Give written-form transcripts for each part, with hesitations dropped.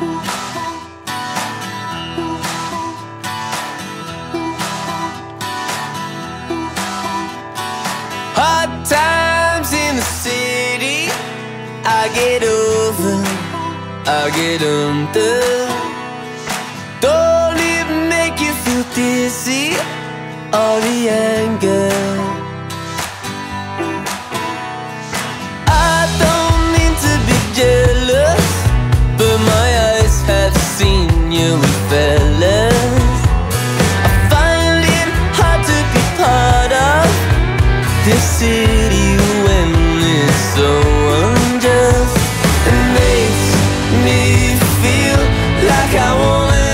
Hard times in the city, I get over, I get under. Don't it make you feel dizzy, all the anger? I don't mean to be jealous, but my eyes have seen you with fellas. I find it hard to be part of this city when it's so unjust. It makes me feel like I wanna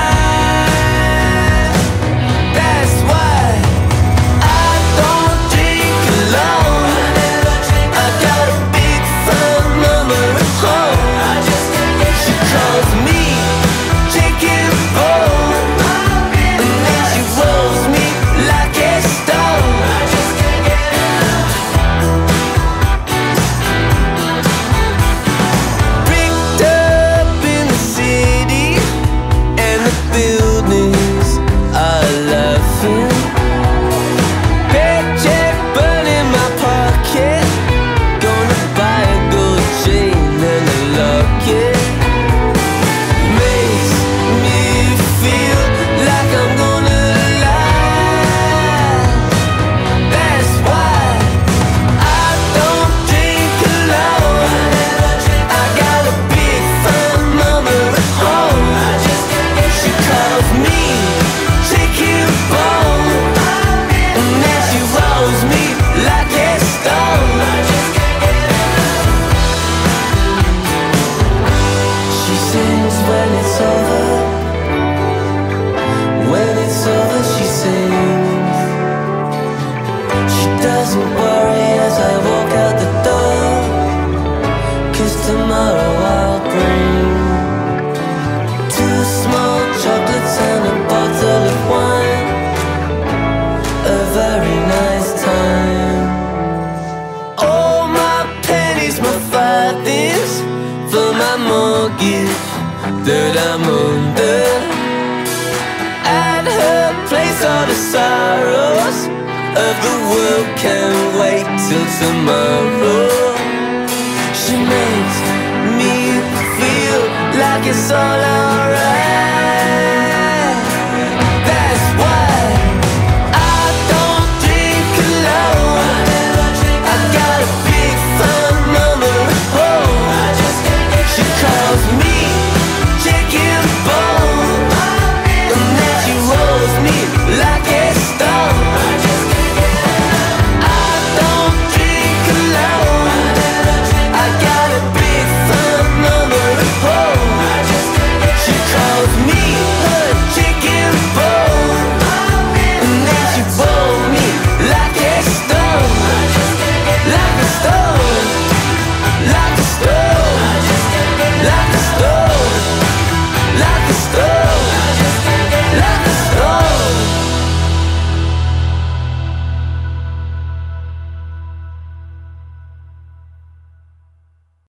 die. That's why I don't drink alone. I got a big fat mama at home. She calls me chicken bone, and then she rolls me like a stone. Bricked up in the city, and the buildings are laughing. Paycheck burning my pocket, gonna buy a gold chain and a locket. Makes me feel like I'm gonna lie. That's why I don't drink alone. I got a big fat mama at home. She calls me chicken bone, and then she rolls me like a stone. She sings when it's over. When it's over, she sings. She doesn't worry as I walk out the door, 'cause tomorrow I'll bring 2 small chocolates and a bottle of wine. A very nice time. All my pennies, my farthings, for my mortgage that I'm under. At her place, all the sorrows of the world can wait till tomorrow. She makes me feel like it's all alright.